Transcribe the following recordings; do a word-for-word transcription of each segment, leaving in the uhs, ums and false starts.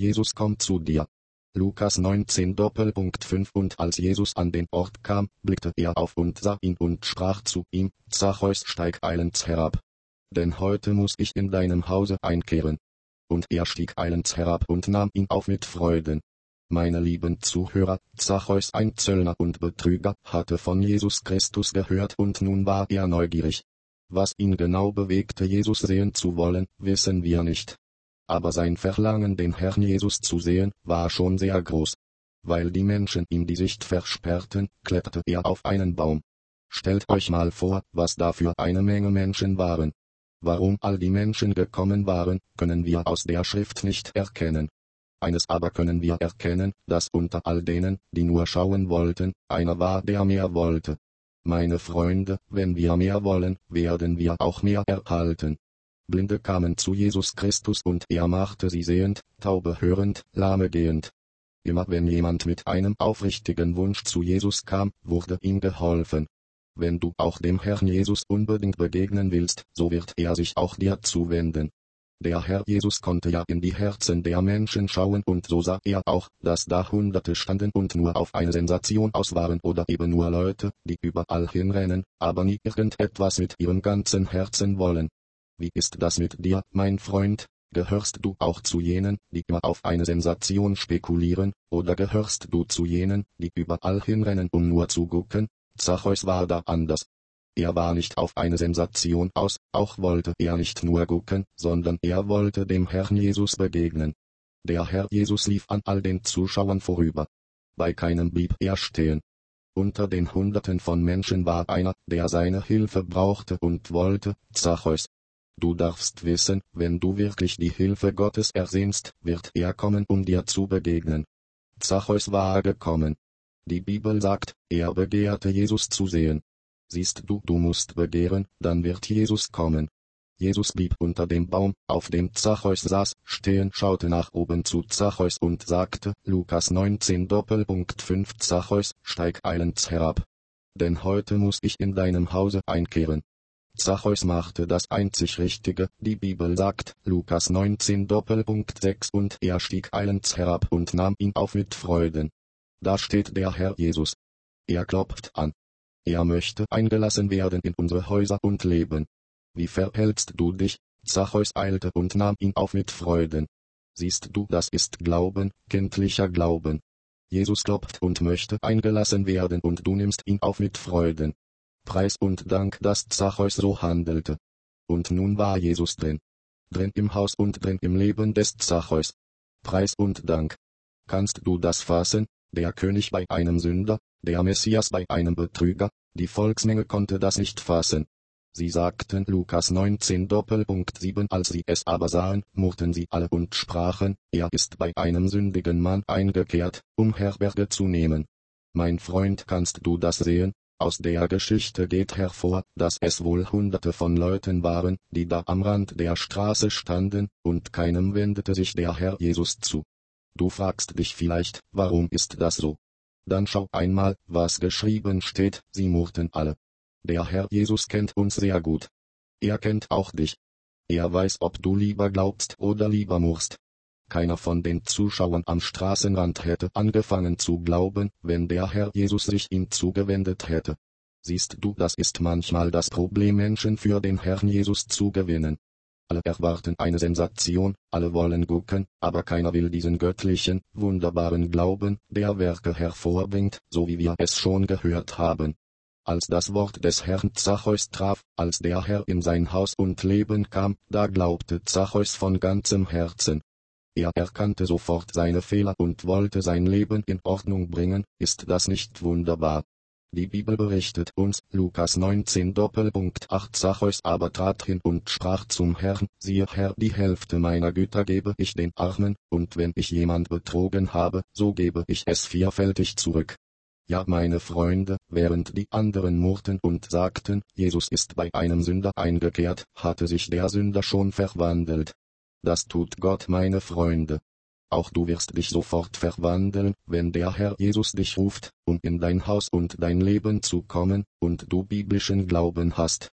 Jesus kommt zu dir. Lukas neunzehn Doppelpunkt fünf Und als Jesus an den Ort kam, blickte er auf und sah ihn und sprach zu ihm, Zachäus, steig eilends herab. Denn heute muss ich in deinem Hause einkehren. Und er stieg eilends herab und nahm ihn auf mit Freuden. Meine lieben Zuhörer, Zachäus, ein Zöllner und Betrüger, hatte von Jesus Christus gehört und nun war er neugierig. Was ihn genau bewegte, Jesus sehen zu wollen, wissen wir nicht. Aber sein Verlangen, den Herrn Jesus zu sehen, war schon sehr groß. Weil die Menschen ihm die Sicht versperrten, kletterte er auf einen Baum. Stellt euch mal vor, was da für eine Menge Menschen waren. Warum all die Menschen gekommen waren, können wir aus der Schrift nicht erkennen. Eines aber können wir erkennen, dass unter all denen, die nur schauen wollten, einer war, der mehr wollte. Meine Freunde, wenn wir mehr wollen, werden wir auch mehr erhalten. Blinde kamen zu Jesus Christus und er machte sie sehend, Taube hörend, Lahme gehend. Immer wenn jemand mit einem aufrichtigen Wunsch zu Jesus kam, wurde ihm geholfen. Wenn du auch dem Herrn Jesus unbedingt begegnen willst, so wird er sich auch dir zuwenden. Der Herr Jesus konnte ja in die Herzen der Menschen schauen und so sah er auch, dass da Hunderte standen und nur auf eine Sensation aus waren oder eben nur Leute, die überall hinrennen, aber nie irgendetwas mit ihrem ganzen Herzen wollen. Wie ist das mit dir, mein Freund? Gehörst du auch zu jenen, die immer auf eine Sensation spekulieren, oder gehörst du zu jenen, die überall hinrennen, um nur zu gucken? Zachäus war da anders. Er war nicht auf eine Sensation aus, auch wollte er nicht nur gucken, sondern er wollte dem Herrn Jesus begegnen. Der Herr Jesus lief an all den Zuschauern vorüber. Bei keinem blieb er stehen. Unter den Hunderten von Menschen war einer, der seine Hilfe brauchte und wollte, Zachäus. Du darfst wissen, wenn du wirklich die Hilfe Gottes ersehnst, wird er kommen, um dir zu begegnen. Zachäus war gekommen. Die Bibel sagt, er begehrte Jesus zu sehen. Siehst du, du musst begehren, dann wird Jesus kommen. Jesus blieb unter dem Baum, auf dem Zachäus saß, stehen, schaute nach oben zu Zachäus und sagte, Lukas neunzehn Doppelpunkt fünf Zachäus, steig eilends herab. Denn heute muss ich in deinem Hause einkehren. Zachäus machte das einzig Richtige, die Bibel sagt, Lukas neunzehn Doppelpunkt sechs und er stieg eilends herab und nahm ihn auf mit Freuden. Da steht der Herr Jesus. Er klopft an. Er möchte eingelassen werden in unsere Häuser und Leben. Wie verhältst du dich? Zachäus eilte und nahm ihn auf mit Freuden. Siehst du, das ist Glauben, kindlicher Glauben. Jesus klopft und möchte eingelassen werden und du nimmst ihn auf mit Freuden. Preis und Dank, dass Zachäus so handelte. Und nun war Jesus drin. Drin im Haus und drin im Leben des Zachäus. Preis und Dank. Kannst du das fassen? Der König bei einem Sünder, der Messias bei einem Betrüger, die Volksmenge konnte das nicht fassen. Sie sagten Lukas neunzehn Doppelpunkt sieben als sie es aber sahen, murrten sie alle und sprachen, er ist bei einem sündigen Mann eingekehrt, um Herberge zu nehmen. Mein Freund, kannst du das sehen? Aus der Geschichte geht hervor, dass es wohl Hunderte von Leuten waren, die da am Rand der Straße standen, und keinem wendete sich der Herr Jesus zu. Du fragst dich vielleicht, warum ist das so? Dann schau einmal, was geschrieben steht, sie murrten alle. Der Herr Jesus kennt uns sehr gut. Er kennt auch dich. Er weiß, ob du lieber glaubst oder lieber murrst. Keiner von den Zuschauern am Straßenrand hätte angefangen zu glauben, wenn der Herr Jesus sich ihm zugewendet hätte. Siehst du, das ist manchmal das Problem, Menschen für den Herrn Jesus zu gewinnen. Alle erwarten eine Sensation, alle wollen gucken, aber keiner will diesen göttlichen, wunderbaren Glauben, der Werke hervorbringt, so wie wir es schon gehört haben. Als das Wort des Herrn Zachäus traf, als der Herr in sein Haus und Leben kam, da glaubte Zachäus von ganzem Herzen. Er erkannte sofort seine Fehler und wollte sein Leben in Ordnung bringen, ist das nicht wunderbar? Die Bibel berichtet uns, Lukas neunzehn Doppelpunkt acht Zachäus aber trat hin und sprach zum Herrn, siehe Herr, die Hälfte meiner Güter gebe ich den Armen, und wenn ich jemand betrogen habe, so gebe ich es vierfältig zurück. Ja, meine Freunde, während die anderen murrten und sagten, Jesus ist bei einem Sünder eingekehrt, hatte sich der Sünder schon verwandelt. Das tut Gott, meine Freunde. Auch du wirst dich sofort verwandeln, wenn der Herr Jesus dich ruft, um in dein Haus und dein Leben zu kommen, und du biblischen Glauben hast.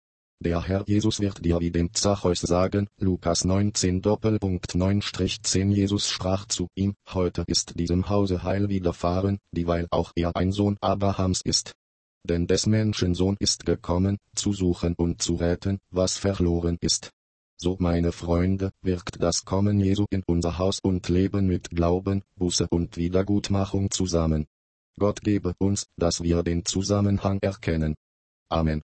Der Herr Jesus wird dir wie dem Zachäus sagen, Lukas neunzehn Doppelpunkt neun zehn. Jesus sprach zu ihm, heute ist diesem Hause Heil widerfahren, dieweil auch er ein Sohn Abrahams ist. Denn des Menschensohn ist gekommen, zu suchen und zu retten, was verloren ist. So meine Freunde, wirkt das Kommen Jesu in unser Haus und Leben mit Glauben, Buße und Wiedergutmachung zusammen. Gott gebe uns, dass wir den Zusammenhang erkennen. Amen.